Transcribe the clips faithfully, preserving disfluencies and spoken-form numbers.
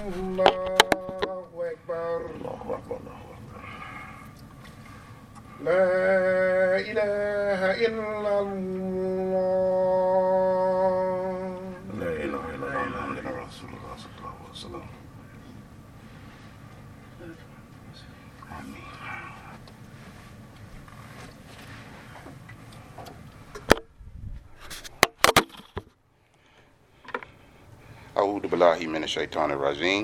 Allahu Akbar. Allahu Akbar, Allahu Akbar. La ilaha illallah. La ilaha illallah, Muhammadur Rasulullah sallallahu alaihi wasallam. Amin. A'udhu billahi minash shaitanir rajim.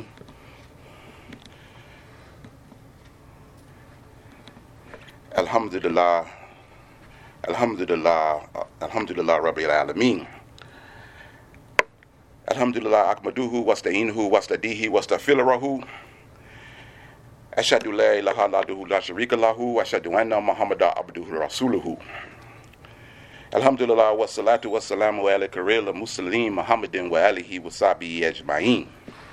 Alhamdulillah, Alhamdulillah, Alhamdulillah Rabbil Alameen. Alhamdulillah akmaduhu wasta'inuhu wastadihi wastaghfiruhu. Ashhadu la ilaha illallah la sharika lahu wa ashhadu anna Muhammadan abduhu rasuluhu. Alhamdulillah wassalatu wassalamu ala karil muslim Muhammadin wa alihi wa sahbihi ajma'in.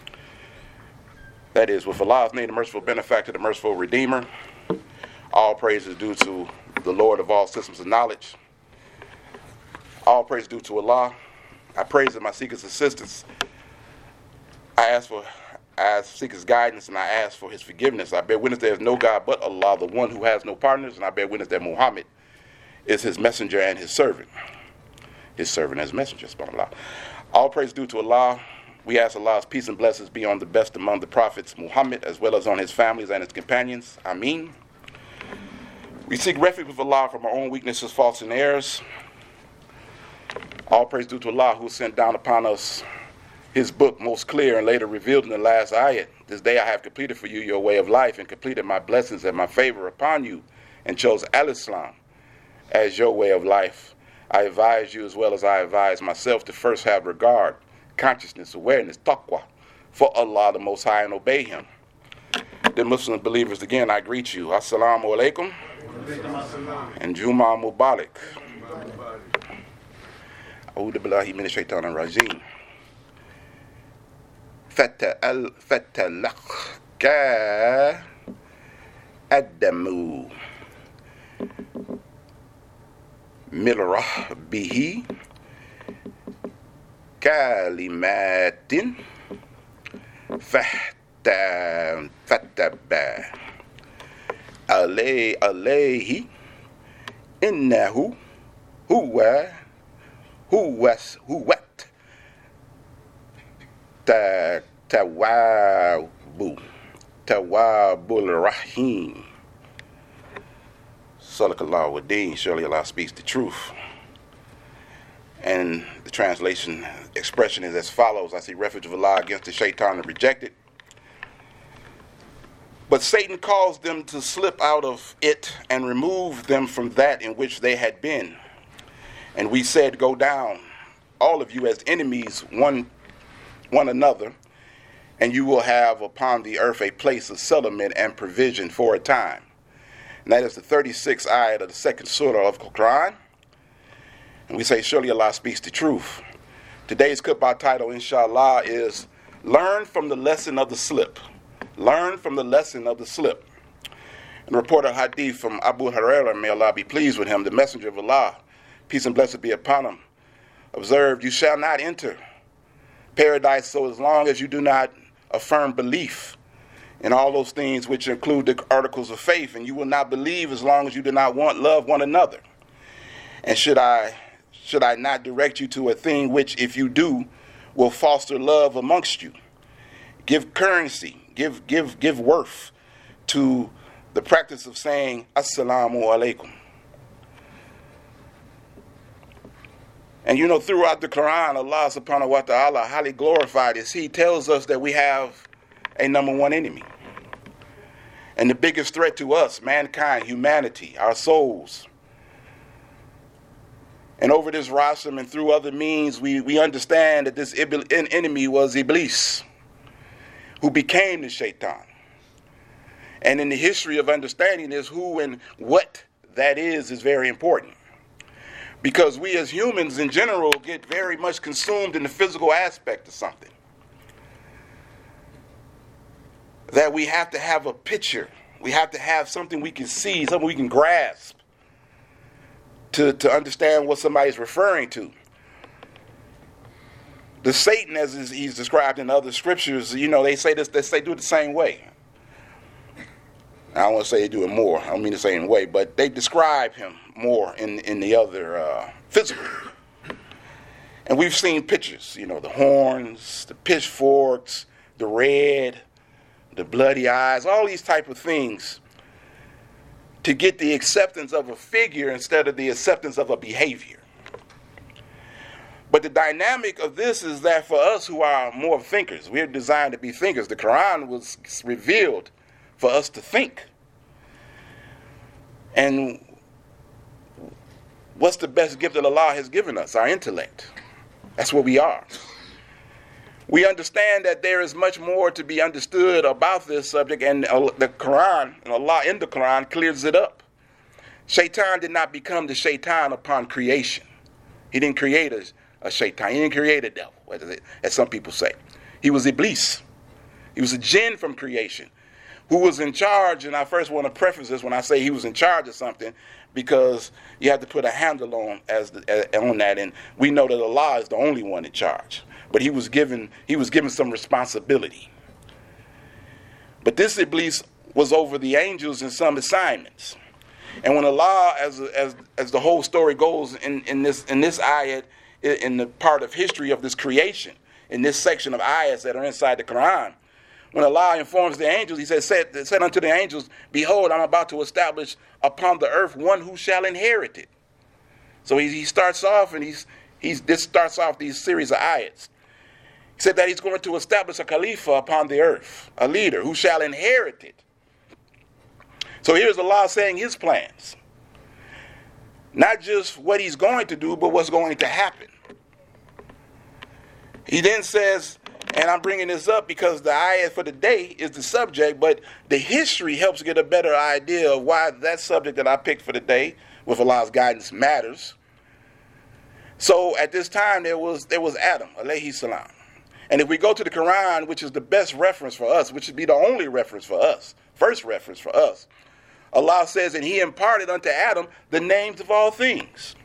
That is, with Allah's name, the merciful benefactor, the merciful redeemer. All praise is due to the Lord of all systems of knowledge. All praise is due to Allah. I praise Him, I seek His assistance. I ask for, I seek His guidance, and I ask for His forgiveness. I bear witness there is no God but Allah, the one who has no partners, and I bear witness that Muhammad is His messenger and His servant. His servant as messenger, subhanAllah. All praise is due to Allah. We ask Allah's peace and blessings be on the best among the prophets, Muhammad, as well as on his families and his companions. Ameen. We seek refuge with Allah from our own weaknesses, faults, and errors. All praise due to Allah, who sent down upon us His book most clear and later revealed in the last ayat. This day I have completed for you your way of life and completed my blessings and my favor upon you and chose Al-Islam as your way of life. I advise you as well as I advise myself to first have regard, consciousness, awareness, taqwa for Allah the Most High and obey Him. The Muslim believers, again, I greet you. Assalamu alaikum and Juma Mubarak. A'udhu billahi minash shaitanir rajim. Fata'al fatalaqqa adamu min rabbihi kalimatin fahta fataba alay alayhi innahu huwa huwas huwat ta tawabu tawabul rahim. Sadaqallahu wa deen. Surely Allah speaks the truth. And the translation expression is as follows: I see refuge of Allah against the shaitan and reject it. But Satan caused them to slip out of it and remove them from that in which they had been. And we said, go down, all of you, as enemies one one another, and you will have upon the earth a place of settlement and provision for a time. And that is the thirty-sixth ayat of the second surah of the Quran. And we say, surely Allah speaks the truth. Today's khutbah title, inshallah, is Learn from the Lesson of the Slip. Learn from the lesson of the slip. And report a hadith from Abu Hurairah, may Allah be pleased with him, the messenger of Allah, peace and blessings be upon him, observed, you shall not enter paradise so as long as you do not affirm belief in all those things which include the articles of faith, and you will not believe as long as you do not want love one another. And should I should I not direct you to a thing which, if you do, will foster love amongst you? Give currency, give give give worth to the practice of saying Assalamu alaikum. And you know, throughout the Quran, Allah subhanahu wa ta'ala, highly glorified, is He tells us that we have a number one enemy. And the biggest threat to us, mankind, humanity, our souls. And over this Rasul and through other means, we, we understand that this enemy was Iblis, who became the shaitan. And in the history of understanding this, who and what that is, is very important. Because we as humans in general get very much consumed in the physical aspect of something. That we have to have a picture. We have to have something we can see, something we can grasp to, to understand what somebody's referring to. The Satan, as is, he's described in other scriptures, you know, they say this, they say do it the same way. I don't want to say they do it more. I don't mean the same way, but they describe him more in in the other uh, physical. And we've seen pictures, you know, the horns, the pitchforks, the red, the bloody eyes, all these type of things to get the acceptance of a figure instead of the acceptance of a behavior. But the dynamic of this is that for us who are more thinkers, we're designed to be thinkers. The Quran was revealed for us to think. And what's the best gift that Allah has given us? Our intellect. That's what we are. We understand that there is much more to be understood about this subject, and the Quran, and Allah in the Quran, clears it up. Shaitan did not become the shaitan upon creation. He didn't create a, a shaitan. He didn't create a devil, as some people say. He was Iblis. He was a jinn from creation who was in charge, and I first want to preface this when I say he was in charge of something, because you have to put a handle on as the, uh, on that, and we know that Allah is the only one in charge. But he was given he was given some responsibility. But this Iblis was over the angels in some assignments. And when Allah, as as as the whole story goes in, in this in this ayat, in the part of history of this creation, in this section of ayats that are inside the Quran, when Allah informs the angels, he says, said, said unto the angels, behold, I'm about to establish upon the earth one who shall inherit it. So he, he starts off, and he's he's this starts off these series of ayats. He said that he's going to establish a Khalifa upon the earth, a leader who shall inherit it. So here's Allah saying his plans. Not just what he's going to do, but what's going to happen. He then says, and I'm bringing this up because the ayat for the day is the subject, but the history helps get a better idea of why that subject that I picked for the day, with Allah's guidance, matters. So at this time, there was there was Adam, alayhi salam. And if we go to the Quran, which is the best reference for us, which should be the only reference for us, first reference for us, Allah says, and he imparted unto Adam the names of all things.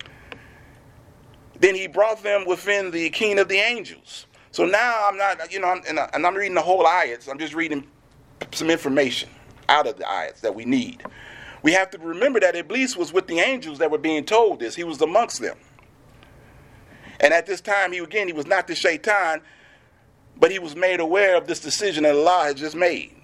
Then he brought them within the king of the angels. So now I'm not, you know, I'm, and, I, and I'm reading the whole ayats. I'm just reading some information out of the ayats that we need. We have to remember that Iblis was with the angels that were being told this. He was amongst them. And at this time, he again, he was not the shaitan, but he was made aware of this decision that Allah had just made.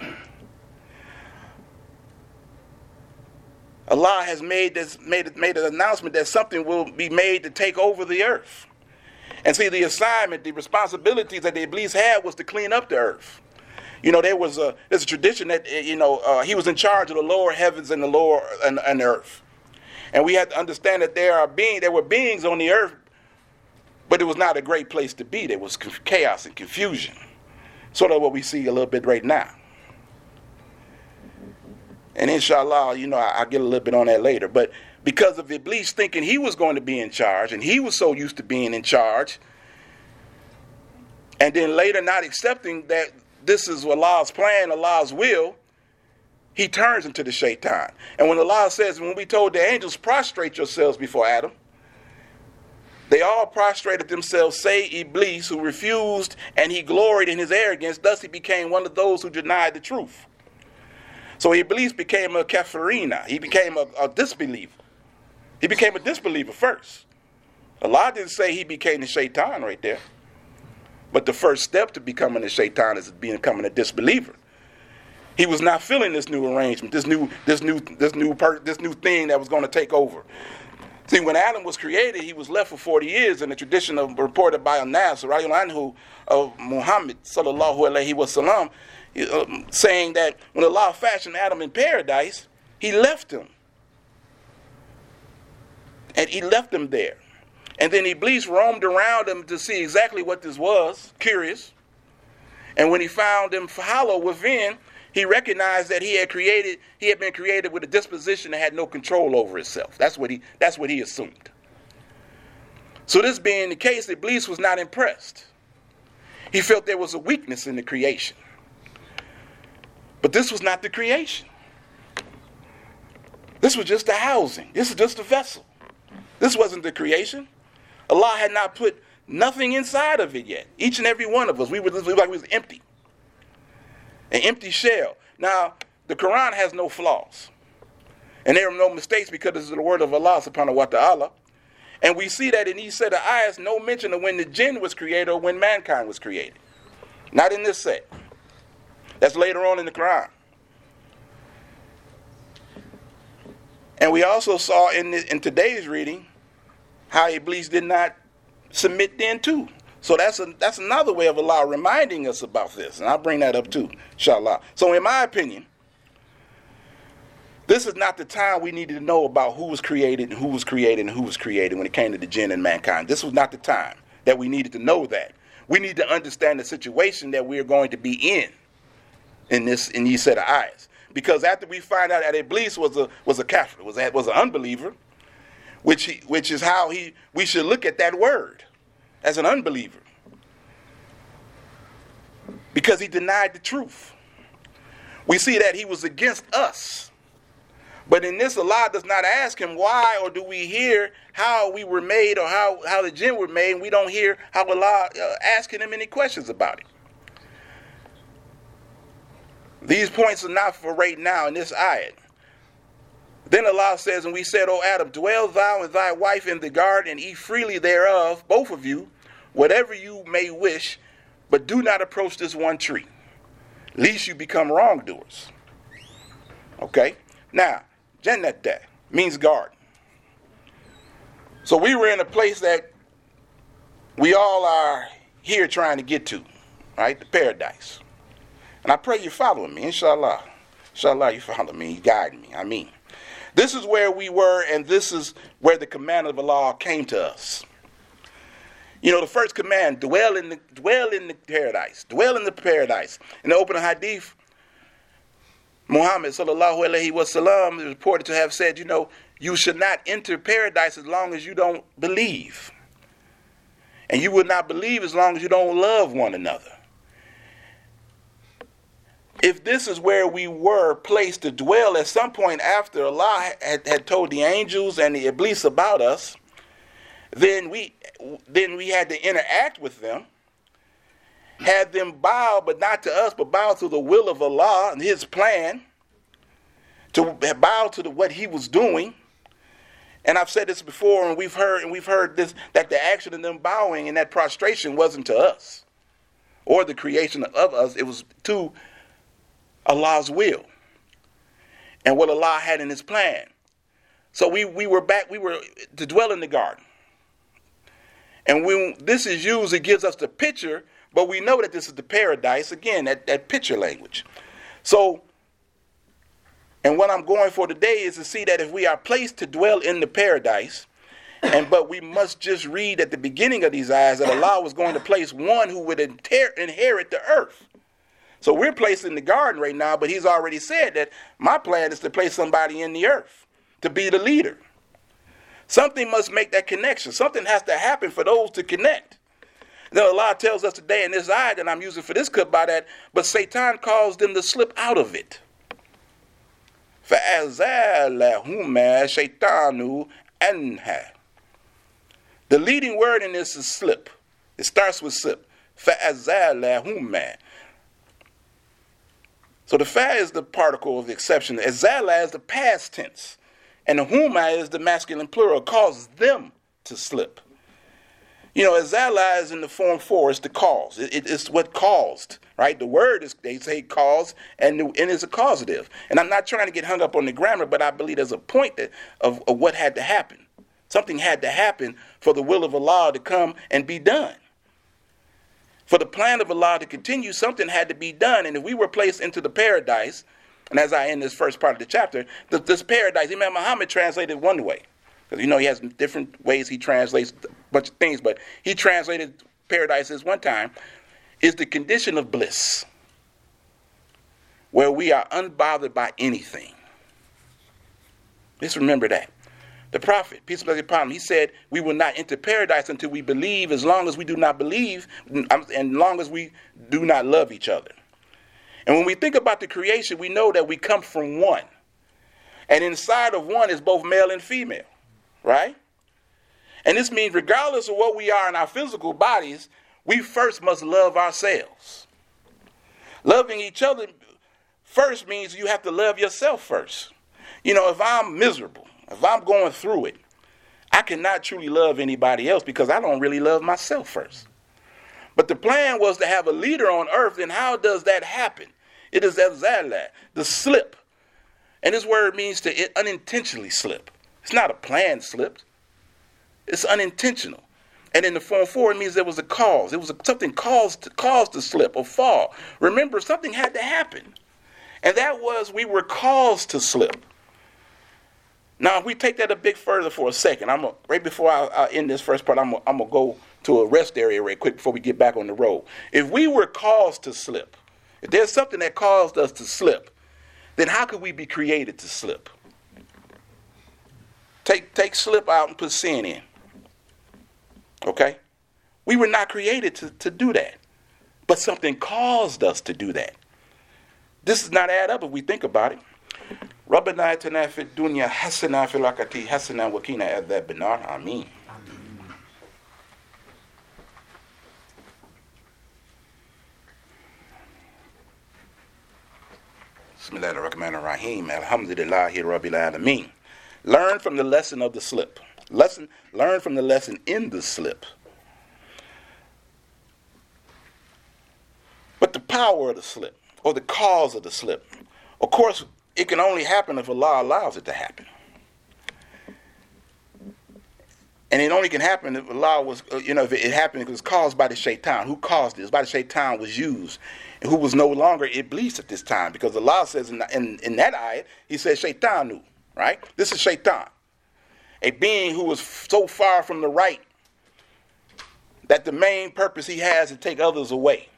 Allah has made this made made an announcement that something will be made to take over the earth. And see, the assignment, the responsibilities that the Iblis had was to clean up the earth. You know, there was a there's a tradition that, you know, uh, he was in charge of the lower heavens and the lower and, and the earth. And we had to understand that there are being there were beings on the earth, but it was not a great place to be. There was chaos and confusion. Sort of what we see a little bit right now. And inshallah, you know, I'll get a little bit on that later. But because of Iblis thinking he was going to be in charge, and he was so used to being in charge, and then later not accepting that this is Allah's plan, Allah's will, he turns into the shaitan. And when Allah says, when we told the angels, prostrate yourselves before Adam, they all prostrated themselves, say Iblis, who refused, and he gloried in his arrogance. Thus he became one of those who denied the truth. So Iblis became a kafirina. He became a, a disbeliever. He became a disbeliever first. Allah didn't say he became the shaitan right there. But the first step to becoming a shaitan is becoming a disbeliever. He was not feeling this new arrangement, this new, this new, this new, per, this new thing that was going to take over. See, when Adam was created, he was left for forty years in the tradition of reported by Anas, anhu, of Muhammad sallallahu alaihi wasallam, uh, saying that when Allah fashioned Adam in paradise, he left him. And he left him there. And then Iblis roamed around him to see exactly what this was, curious. And when he found him hollow within, he recognized that he had created, he had been created with a disposition that had no control over itself. That's what he, that's what he assumed. So this being the case, Iblis was not impressed. He felt there was a weakness in the creation. But this was not the creation. This was just a housing. This is just a vessel. This wasn't the creation. Allah had not put nothing inside of it yet. Each and every one of us, we were, we were like we was empty. An empty shell. Now, the Quran has no flaws. And there are no mistakes because this is the word of Allah subhanahu wa ta'ala. And we see that in these set of ayahs, no mention of when the jinn was created or when mankind was created. Not in this set. That's later on in the Quran. And we also saw in, the, in today's reading how Iblis did not submit then too. So that's a, that's another way of Allah reminding us about this. And I'll bring that up too, inshallah. So in my opinion, this is not the time we needed to know about who was created and who was created and who was created when it came to the jinn and mankind. This was not the time that we needed to know that. We need to understand the situation that we are going to be in in this in these set of eyes. Because after we find out that Iblis was a was a kafir, was a, was an unbeliever, which he, which is how he we should look at that word as an unbeliever. Because he denied the truth. We see that he was against us. But in this, Allah does not ask him why, or do we hear how we were made, or how, how the jinn were made, and we don't hear how Allah uh, asking him any questions about it. These points are not for right now in this ayat. Then Allah says, and we said, O Adam, dwell thou and thy wife in the garden, and eat freely thereof, both of you, whatever you may wish, but do not approach this one tree, lest you become wrongdoers. Okay? Now, Jannat means garden. So we were in a place that we all are here trying to get to, right? The paradise. And I pray you're following me, inshallah. Inshallah, you follow me, you guide me, I mean. This is where we were, and this is where the command of Allah came to us. You know, the first command, dwell in the dwell in the paradise. Dwell in the paradise. In the opening hadith, Muhammad sallallahu alaihi wasallam is reported to have said, you know, you should not enter paradise as long as you don't believe. And you will not believe as long as you don't love one another. If this is where we were placed to dwell at some point after Allah had, had told the angels and the Iblis about us, then we then we had to interact with them, had them bow, but not to us, but bow to the will of Allah and his plan, to bow to the, what he was doing. And I've said this before, and we've heard and we've heard this, that the action of them bowing and that prostration wasn't to us or the creation of us. It was to Allah's will and what Allah had in his plan. So we, we were back, we were to dwell in the garden. And when this is used, it gives us the picture, but we know that this is the paradise, again, that, that picture language. So, and what I'm going for today is to see that if we are placed to dwell in the paradise, and but we must just read at the beginning of these ayahs that Allah was going to place one who would inter- inherit the earth. So we're placed in the garden right now, but he's already said that my plan is to place somebody in the earth, to be the leader. Something must make that connection. Something has to happen for those to connect. Then Allah tells us today in this ayah that I'm using for this khutbah that, but Satan caused them to slip out of it. فَأَزَالَهُمَا شَيْطَانُ أَنْهَا. The leading word in this is slip. It starts with slip. فَأَزَالَهُمَا. So the fa is the particle of the exception. Azala is the past tense. And the huma is the masculine plural, causes them to slip. You know, azala is in the form for, it's the cause. It, it, it's what caused, right? The word is, they say cause, and, the, and it's a causative. And I'm not trying to get hung up on the grammar, but I believe there's a point that, of, of what had to happen. Something had to happen for the will of Allah to come and be done. For the plan of Allah to continue, something had to be done. And if we were placed into the paradise, and as I end this first part of the chapter, the, this paradise, Imam Muhammad translated one way. Because, you know, he has different ways he translates a bunch of things, but he translated paradise as one time, is the condition of bliss, where we are unbothered by anything. Just remember that. The Prophet, peace be upon him, he said, we will not enter paradise until we believe, as long as we do not believe, and as long as we do not love each other. And when we think about the creation, we know that we come from one. And inside of one is both male and female, right? And this means regardless of what we are in our physical bodies, we first must love ourselves. Loving each other first means you have to love yourself first. You know, if I'm miserable, if I'm going through it, I cannot truly love anybody else because I don't really love myself first. But the plan was to have a leader on earth, and how does that happen? It is that the slip. And this word means to unintentionally slip. It's not a planned slip. It's unintentional. And in the form four, it means there was a cause. It was a, something caused to, caused to slip or fall. Remember, something had to happen. And that was we were caused to slip. Now, if we take that a bit further for a second, I'm a, right before I, I end this first part, I'm going to go to a rest area right quick before we get back on the road. If we were caused to slip, if there's something that caused us to slip, then how could we be created to slip? Take, take slip out and put sin in. Okay? We were not created to, to do that. But something caused us to do that. This does not add up if we think about it. Rabbana atina fid dunya hasana fil akhirati hasana wa qina adhaban nar. Ameen. Bismillahir Rahmanir Rahim. Alhamdulillahi Rabbil Alameen. Learn from the lesson of the slip. Lesson, learn from the lesson in the slip. But the power of the slip, or the cause of the slip, of course, it can only happen if Allah allows it to happen. And it only can happen if Allah was, you know, if it happened, it was caused by the shaitan. Who caused it? It was by the shaitan was used, and who was no longer Iblis at this time. Because Allah says in, in, in that ayat, He says shaitanu, right? This is shaitan. A being who was so far from the right that the main purpose he has is to take others away.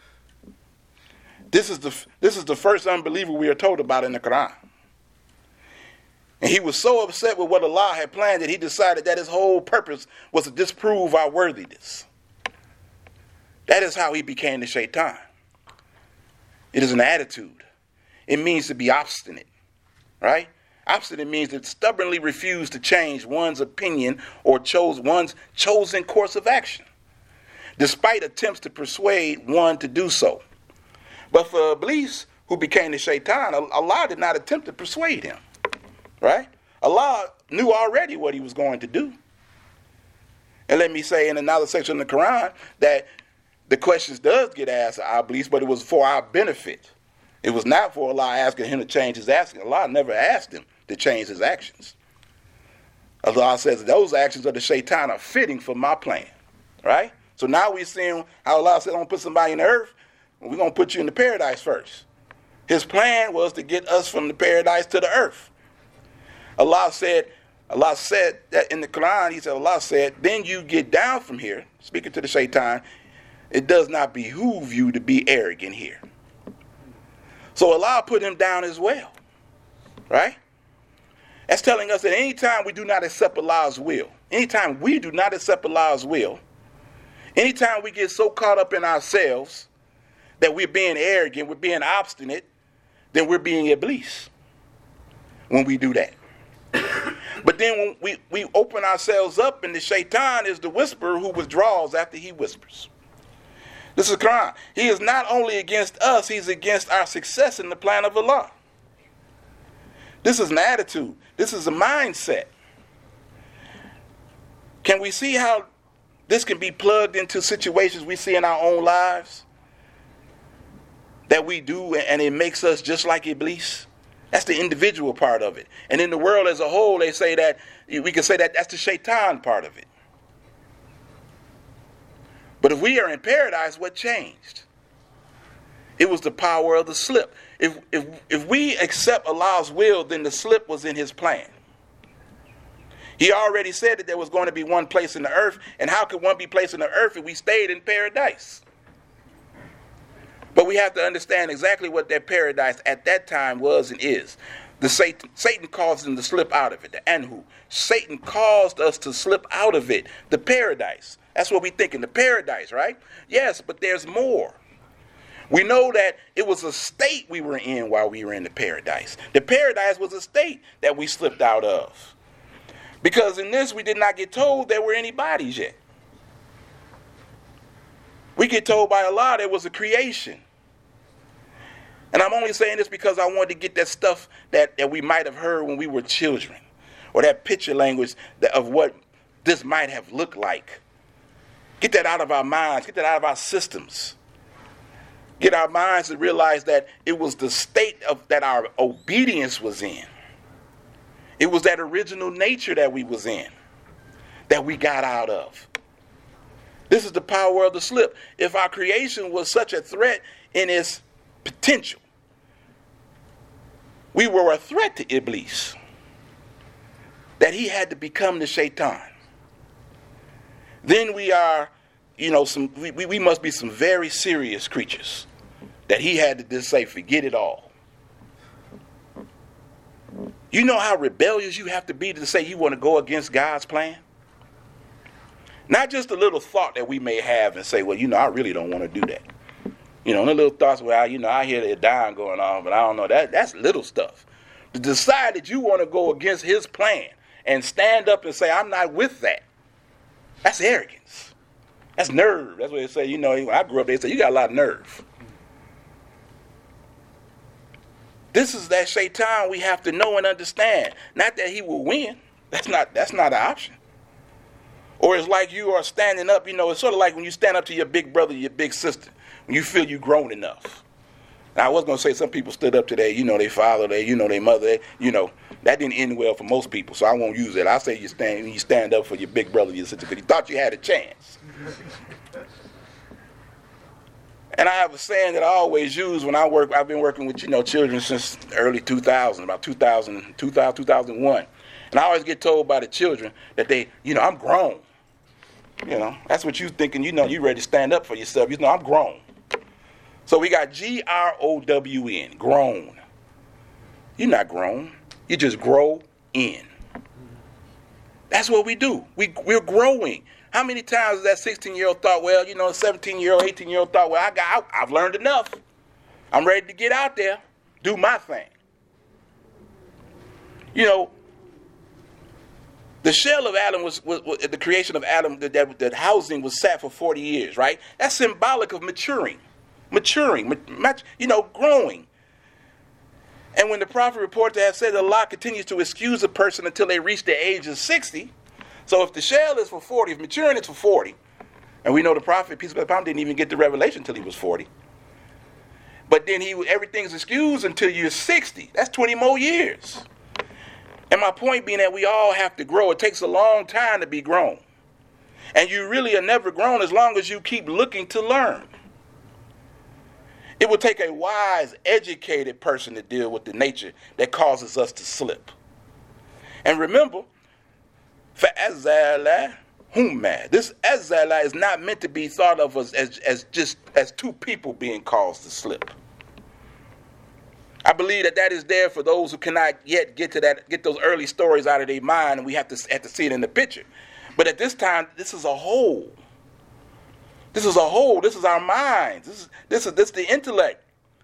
This is the this is the first unbeliever we are told about in the Quran. And he was so upset with what Allah had planned that he decided that his whole purpose was to disprove our worthiness. That is how he became the shaitan. It is an attitude. It means to be obstinate, right? Obstinate means to stubbornly refuse to change one's opinion or chose one's chosen course of action, despite attempts to persuade one to do so. But for Iblis, who became the shaitan, Allah did not attempt to persuade him, right? Allah knew already what he was going to do. And let me say in another section of the Quran that the questions does get asked of Iblis, but it was for our benefit. It was not for Allah asking him to change his action. Allah never asked him to change his actions. Allah says those actions of the shaitan are fitting for my plan, right? So now we're seeing how Allah said, I'm going to put somebody in the earth, and we're going to put you in the paradise first. His plan was to get us from the paradise to the earth. Allah said, Allah said that in the Quran, He said, Allah said, then you get down from here, speaking to the shaitan, it does not behoove you to be arrogant here. So Allah put him down as well, right? That's telling us that anytime we do not accept Allah's will, anytime we do not accept Allah's will, anytime we get so caught up in ourselves that we're being arrogant, we're being obstinate, then we're being Iblis when we do that. But then when we, we open ourselves up, and the shaitan is the whisperer who withdraws after he whispers. This is Quran. He is not only against us, he's against our success in the plan of Allah. This is an attitude. This is a mindset. Can we see how this can be plugged into situations we see in our own lives that we do, and it makes us just like Iblis? That's the individual part of it. And in the world as a whole, they say that, we can say that that's the shaitan part of it. But if we are in paradise, what changed? It was the power of the slip. If, if, if we accept Allah's will, then the slip was in His plan. He already said that there was going to be one place in the earth, and how could one be placed in the earth if we stayed in paradise? But we have to understand exactly what that paradise at that time was and is. The Satan, Satan caused them to slip out of it, the Anhu. Satan caused us to slip out of it, the paradise. That's what we're thinking, the paradise, right? Yes, but there's more. We know that it was a state we were in while we were in the paradise. The paradise was a state that we slipped out of. Because in this, we did not get told there were any bodies yet. We get told by Allah there was a creation. And I'm only saying this because I wanted to get that stuff that, that we might have heard when we were children, or that picture language that, of what this might have looked like. Get that out of our minds. Get that out of our systems. Get our minds to realize that it was the state of that our obedience was in. It was that original nature that we was in, that we got out of. This is the power of the slip. If our creation was such a threat in its potential, we were a threat to Iblis, that he had to become the shaitan. Then we are, you know, some we, we must be some very serious creatures that he had to just say, forget it all. You know how rebellious you have to be to say you want to go against God's plan? Not just a little thought that we may have and say, well, you know, I really don't want to do that. You know, the little thoughts where, you know, I hear the dying going on, but I don't know. That That's little stuff. To decide that you want to go against his plan and stand up and say, I'm not with that. That's arrogance. That's nerve. That's what they say. You know, when I grew up, they say, you got a lot of nerve. This is that shaitan we have to know and understand. Not that he will win. That's not, that's not an option. Or it's like you are standing up, you know, it's sort of like when you stand up to your big brother, your big sister, when you feel you've grown enough. Now, I was going to say some people stood up to their, you know, their father, their, you know, their mother, they, you know, that didn't end well for most people, so I won't use it. I say you stand, you stand up for your big brother, your sister, because you thought you had a chance. And I have a saying that I always use when I work. I've been working with, you know, children since early two thousand, about two thousand, two thousand, two thousand one. And I always get told by the children that they, you know, I'm grown. You know, that's what you thinking, you know, you ready to stand up for yourself. You know, I'm grown. So we got G R O W N, grown. You're not grown. You just grow in. That's what we do. We, we're growing. How many times has that sixteen-year-old thought, well, you know, seventeen-year-old, eighteen-year-old thought, well, I got, I've learned enough. I'm ready to get out there, do my thing. You know, the shell of Adam was, was, was the creation of Adam, that, that, that housing was sat for forty years, right? That's symbolic of maturing, maturing, mat, you know, growing. And when the prophet reported to have said that Allah continues to excuse a person until they reach the age of sixty, so if the shell is for forty, if maturing is for forty, and we know the prophet, peace be upon him, didn't even get the revelation until he was forty. But then he everything's excused until you're sixty. That's twenty more years. And my point being that we all have to grow. It takes a long time to be grown. And you really are never grown as long as you keep looking to learn. It will take a wise, educated person to deal with the nature that causes us to slip. And remember, فَأَزَّلَ هُمَّا. This azala is not meant to be thought of as, as, as just as two people being caused to slip. I believe that that is there for those who cannot yet get to that, get those early stories out of their mind, and we have to have to see it in the picture. But at this time, this is a whole. This is a whole. This is our minds. This is this is this is the intellect.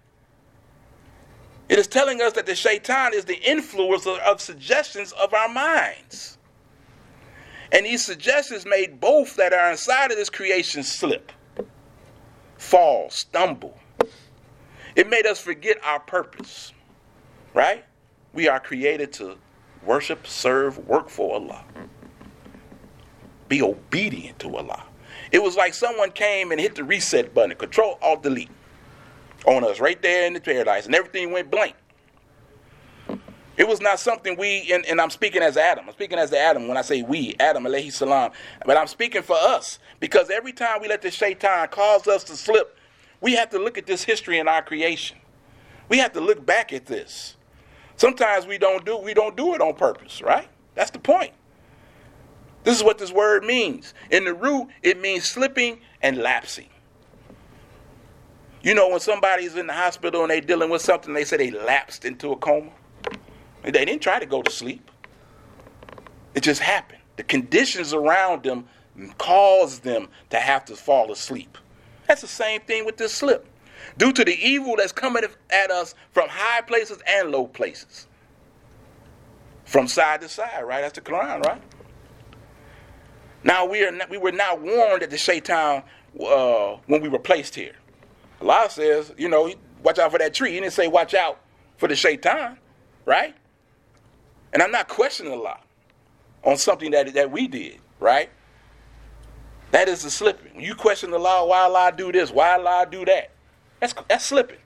It is telling us that the shaitan is the influencer of suggestions of our minds. And these suggestions made both that are inside of this creation slip, fall, stumble. It made us forget our purpose, right? We are created to worship, serve, work for Allah. Be obedient to Allah. It was like someone came and hit the reset button, Control Alt Delete, on us right there in the paradise, and everything went blank. It was not something we, and, and I'm speaking as Adam. I'm speaking as the Adam when I say we, Adam alayhi salam. But I'm speaking for us, because every time we let the shaitan cause us to slip, we have to look at this history in our creation. We have to look back at this. Sometimes we don't do we don't do it on purpose, right? That's the point. This is what this word means. In the root, it means slipping and lapsing. You know, when somebody's in the hospital and they're dealing with something, they say they lapsed into a coma. They didn't try to go to sleep. It just happened. The conditions around them caused them to have to fall asleep. That's the same thing with this slip. Due to the evil that's coming at us from high places and low places. from side to side, right? That's the Quran, right? Now we are not, we were not warned at the shaitan uh, when we were placed here. Allah says, you know, watch out for that tree. He didn't say watch out for the shaitan, right? And I'm not questioning Allah on something that that we did, right? That is the slipping. When you question the law, why Allah do this, why Allah do that, that's that's slipping.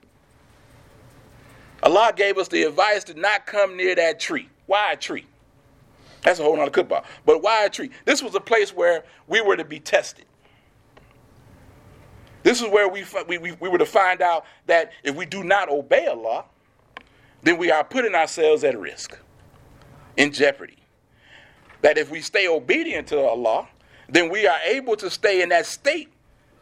Allah gave us the advice to not come near that tree. Why a tree? That's a whole nother cookbook. But why a tree? This was a place where we were to be tested. This is where we, we, we, we were to find out that if we do not obey Allah, then we are putting ourselves at risk, in jeopardy. That if we stay obedient to Allah, then we are able to stay in that state.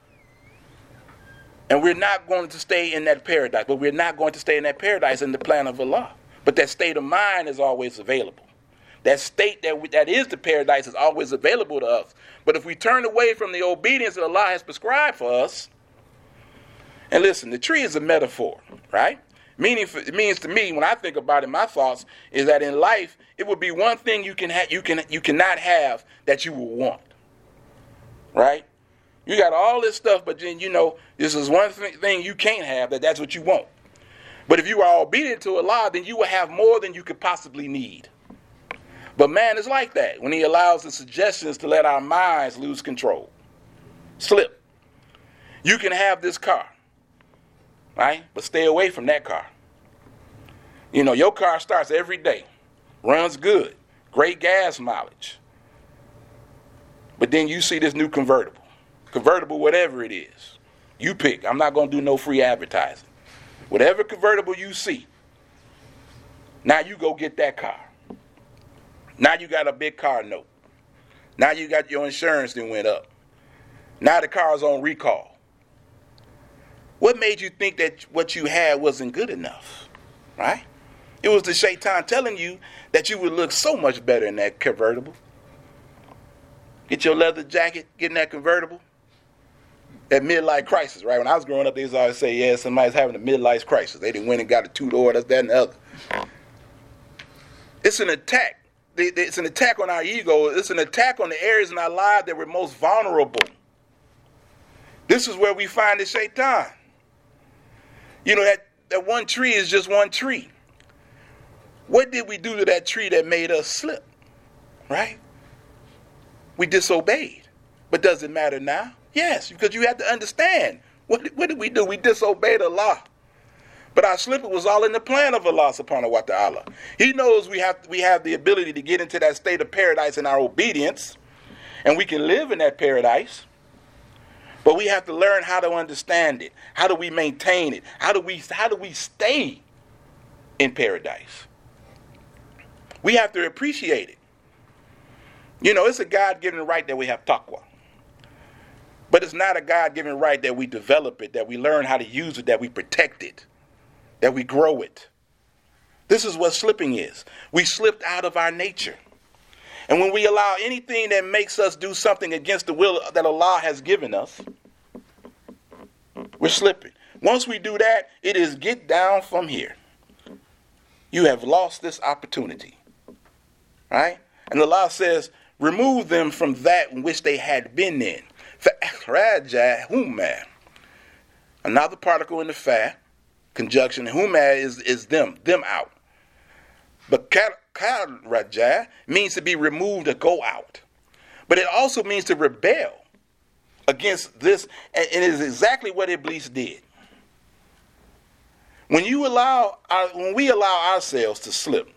And we're not going to stay in that paradise. But we're not going to stay in that paradise in the plan of Allah. But that state of mind is always available. That state that we, that is the paradise is always available to us. But if we turn away from the obedience that Allah has prescribed for us, and listen, the tree is a metaphor, right? Meaning, for, it means to me, when I think about it, my thoughts is that in life, it would be one thing you can ha- you can you cannot have that you will want, right? You got all this stuff, but then you know this is one th- thing you can't have, that that's what you want. But if you are obedient to Allah, then you will have more than you could possibly need. But man is like that when he allows the suggestions to let our minds lose control. Slip. You can have this car, right? But stay away from that car. You know, your car starts every day, runs good, great gas mileage. But then you see this new convertible. Convertible, whatever it is. You pick. I'm not going to do no free advertising. Whatever convertible you see, now you go get that car. Now you got a big car note. Now you got your insurance that went up. Now the car's on recall. What made you think that what you had wasn't good enough? Right? It was the shaitan telling you that you would look so much better in that convertible. Get your leather jacket, get in that convertible. That midlife crisis, right? When I was growing up, they used to always say, yeah, somebody's having a midlife crisis. They didn't win and got a two-door, that's that and the other. It's an attack. It's an attack on our ego. It's an attack on the areas in our lives that we're most vulnerable. This is where we find the shaitan. You know, that, that one tree is just one tree. What did we do to that tree that made us slip? Right? We disobeyed. But does it matter now? Yes, because you have to understand. What, what did we do? We disobeyed Allah. But our slipping was all in the plan of Allah subhanahu wa ta'ala. He knows we have we have the ability to get into that state of paradise in our obedience. And we can live in that paradise. But we have to learn how to understand it. How do we maintain it? How do we how do we stay in paradise? We have to appreciate it. You know, it's a God-given right that we have taqwa. But it's not a God-given right that we develop it, that we learn how to use it, that we protect it, that we grow it. This is what slipping is. We slipped out of our nature. And when we allow anything that makes us do something against the will that Allah has given us, we're slipping. Once we do that, it is get down from here. You have lost this opportunity. Right? And Allah says, remove them from that in which they had been in. فَأَخْرَجَهُمَا. Another particle in the fa, conjunction, huma is, is them, them out. But karaja means to be removed or go out. But it also means to rebel against this, and it is exactly what Iblis did. When you allow, our, when we allow ourselves to slip,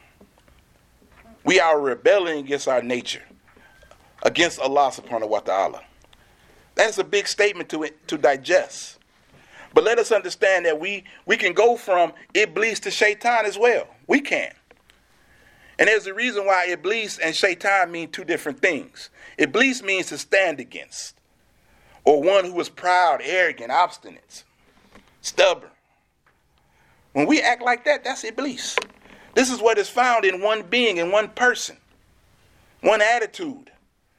we are rebelling against our nature, against Allah subhanahu wa ta'ala. That's a big statement to it, to digest. But let us understand that we, we can go from Iblis to Shaitan as well. We can. And there's a reason why Iblis and Shaitan mean two different things. Iblis means to stand against, or one who is proud, arrogant, obstinate, stubborn. When we act like that, that's Iblis. This is what is found in one being, in one person, one attitude.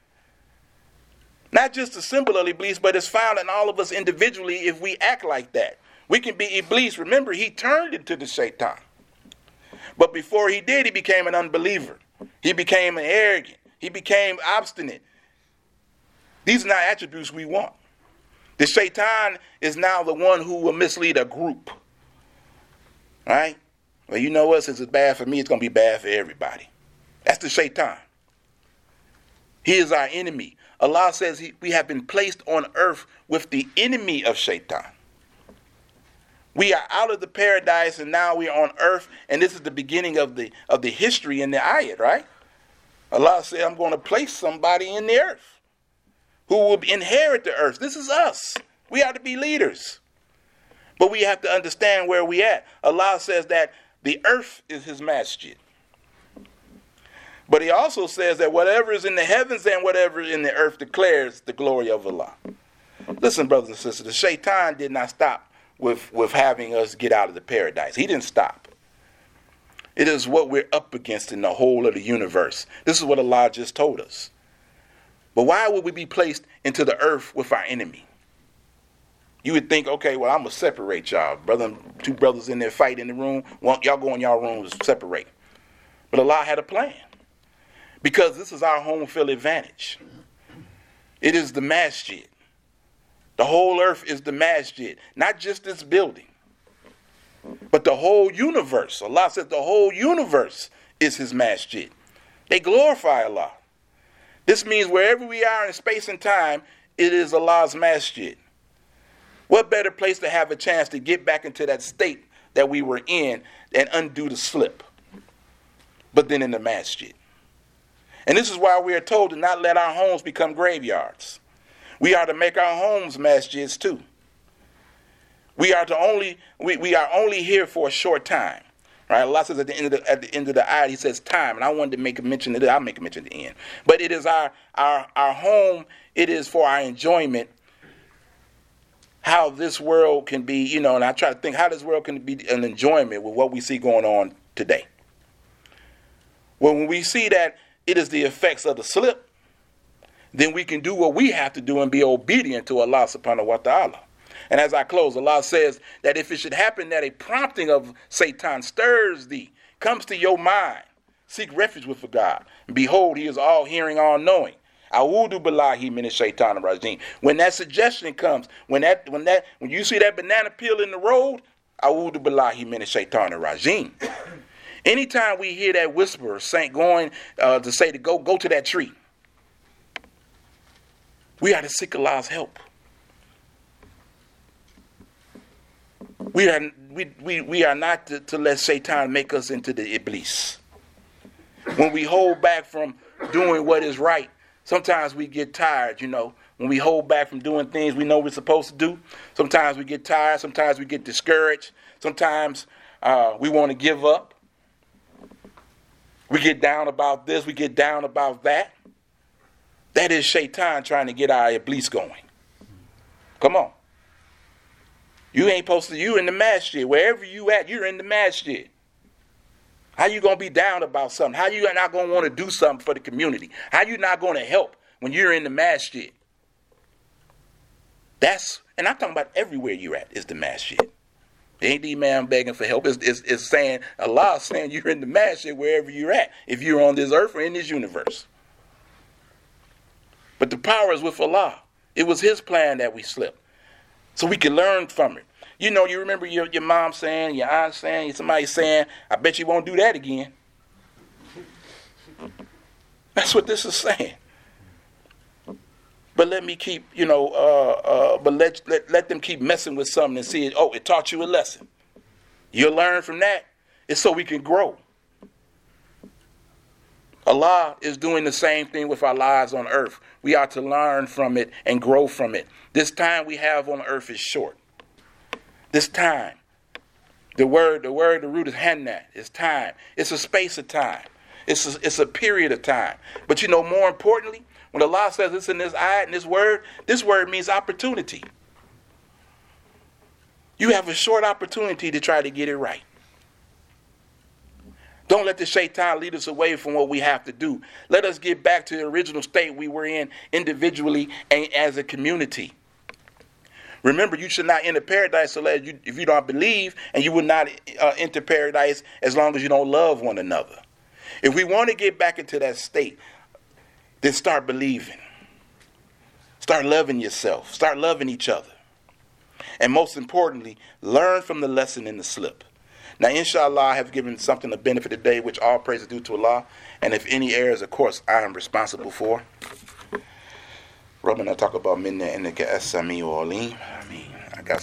Not just a symbol of Iblis, but it's found in all of us individually if we act like that. We can be Iblis. Remember, he turned into the Shaitan. But before he did, he became an unbeliever. He became an arrogant. He became obstinate. These are not attributes we want. The shaitan is now the one who will mislead a group. Right? Well, you know what? Since it's bad for me, it's going to be bad for everybody. That's the shaitan. He is our enemy. Allah says he, we have been placed on earth with the enemy of shaitan. We are out of the paradise and now we are on earth, and this is the beginning of the of the history in the ayat, right? Allah said, I'm going to place somebody in the earth who will inherit the earth. This is us. We are to be leaders. But we have to understand where we at. Allah says that the earth is his masjid. But he also says that whatever is in the heavens and whatever is in the earth declares the glory of Allah. Listen, brothers and sisters, the shaitan did not stop with, with having us get out of the paradise. He didn't stop. It is what we're up against in the whole of the universe. This is what Allah just told us. But why would we be placed into the earth with our enemy? You would think, okay, well, I'm going to separate y'all. Brother, two brothers in there fight in the room. Y'all go in y'all rooms, separate. But Allah had a plan. Because this is our home field advantage. It is the masjid. The whole earth is the masjid. Not just this building. But the whole universe. Allah says the whole universe is his masjid. They glorify Allah. This means wherever we are in space and time, it is Allah's masjid. What better place to have a chance to get back into that state that we were in and undo the slip? But then in the masjid. And this is why we are told to not let our homes become graveyards. We are to make our homes masjids too. We are to only we, we are only here for a short time. Right? Allah says at the end of the at the end of the ayat, he says time, and I wanted to make a mention of it. I'll make a mention at the end. But it is our our our home, it is for our enjoyment. How this world can be, you know, and I try to think how this world can be an enjoyment with what we see going on today. Well, when we see that it is the effects of the slip, then we can do what we have to do and be obedient to Allah subhanahu wa ta'ala. And as I close, Allah says that if it should happen that a prompting of Satan stirs thee, comes to your mind, seek refuge with God. And behold, he is all hearing, all knowing. A'udhu billahi minash shaitanir rajim. When that suggestion comes, when that when that when you see that banana peel in the road, a'udhu billahi minash shaitanir rajim. Anytime we hear that whisper saying going uh, to say to go go to that tree, we are to seek Allah's help. We are we we, we are not to, to let Shaitan make us into the Iblis. When we hold back from doing what is right, sometimes we get tired, you know. When we hold back from doing things we know we're supposed to do, sometimes we get tired, sometimes we get discouraged, sometimes uh, we want to give up. We get down about this, we get down about that. That is Shaitan trying to get our Iblis going. Come on. You ain't supposed to, you in the masjid. Wherever you at, you're in the masjid. How you going to be down about something? How you not going to want to do something for the community? How you not going to help when you're in the masjid? That's, and I'm talking about everywhere you're at is the masjid. It ain't the man begging for help. It's, it's, it's saying, Allah is saying you're in the masjid wherever you're at. If you're on this earth or in this universe. But the power is with Allah. It was his plan that we slipped. So we can learn from it. You know, you remember your, your mom saying, your aunt saying, somebody saying, I bet you won't do that again. That's what this is saying. But let me keep, you know, uh, uh, but let, let, let them keep messing with something and see it. Oh, it taught you a lesson. You'll learn from that. It's so we can grow. Allah is doing the same thing with our lives on earth. We are to learn from it and grow from it. This time we have on earth is short. This time. The word, the word, the root is hanat. It's time. It's a space of time. It's a, it's a period of time. But you know, more importantly, when Allah says this in this ayat and this word, this word means opportunity. You have a short opportunity to try to get it right. Don't let the shaitan lead us away from what we have to do. Let us get back to the original state we were in individually and as a community. Remember, you should not enter paradise so that you, if you don't believe, and you will not uh, enter paradise as long as you don't love one another. If we want to get back into that state, then start believing. Start loving yourself. Start loving each other. And most importantly, learn from the lesson in the slip. Now, inshallah, I have given something of benefit today, which all praise is due to Allah. And if any errors, of course, I am responsible for. Rabbana talk about minna innaka as-sami'u alim. Ameen.